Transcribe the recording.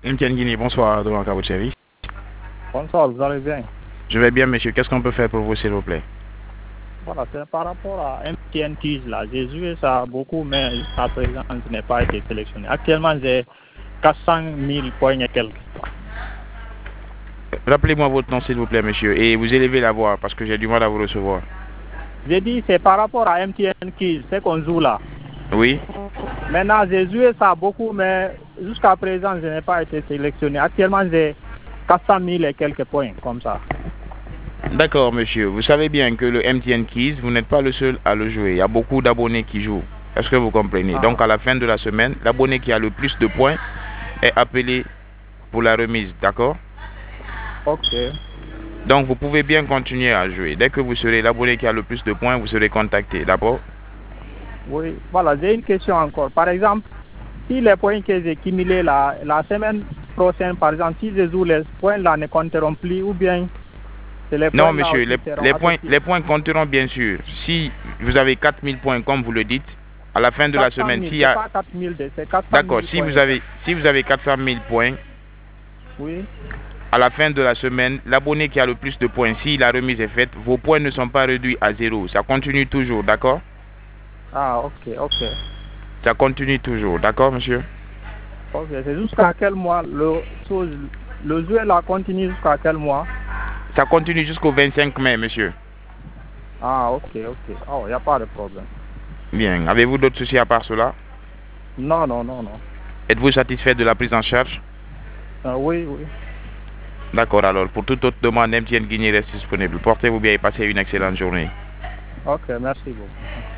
MTN Guinée, bonsoir, devant votre service. Bonsoir, vous allez bien? Je vais bien, monsieur. Qu'est-ce qu'on peut faire pour vous, s'il vous plaît? Voilà, c'est par rapport à MTN Keys, là. J'ai joué ça beaucoup, mais jusqu'à présent, je n'ai pas été sélectionné. Actuellement, j'ai 400 000 points et quelques. Rappelez-moi votre nom, s'il vous plaît, monsieur, et vous élevez la voix, parce que j'ai du mal à vous recevoir. J'ai dit, c'est par rapport à MTN Keys, c'est qu'on joue là. Oui? Maintenant, j'ai joué ça beaucoup, mais jusqu'à présent, je n'ai pas été sélectionné. Actuellement, j'ai 400 000 et quelques points, comme ça. D'accord, monsieur. Vous savez bien que le MTN Keys, vous n'êtes pas le seul à le jouer. Il y a beaucoup d'abonnés qui jouent. Est-ce que vous comprenez? Donc, à la fin de la semaine, l'abonné qui a le plus de points est appelé pour la remise. D'accord? Ok. Donc, vous pouvez bien continuer à jouer. Dès que vous serez l'abonné qui a le plus de points, vous serez contacté. D'accord? Oui, voilà, j'ai une question encore. Par exemple, si les points que j'ai cumulés la semaine prochaine, par exemple, si je joue les points là ne compteront plus ou bien c'est les points. Non, monsieur, les points compteront bien sûr. Si vous avez 4000 points, comme vous le dites, à la fin de la semaine, s'il y a... pas 4000, c'est 400 000. D'accord, si vous avez 400 000 points, oui. À la fin de la semaine, l'abonné qui a le plus de points, si la remise est faite, vos points ne sont pas réduits à zéro. Ça continue toujours, d'accord? Ah, ok, ok. Ça continue toujours, d'accord, monsieur? Ok, c'est jusqu'à quel mois le jeu là continue jusqu'à quel mois? Ça continue jusqu'au 25 mai, monsieur. Ah, ok, ok. Oh, il n'y a pas de problème. Bien. Avez-vous d'autres soucis à part cela? Non, non, non, non. Êtes-vous satisfait de la prise en charge? Oui, oui. D'accord, alors, pour toute autre demande, MTN Guinée reste disponible. Portez-vous bien et passez une excellente journée. Ok, merci beaucoup.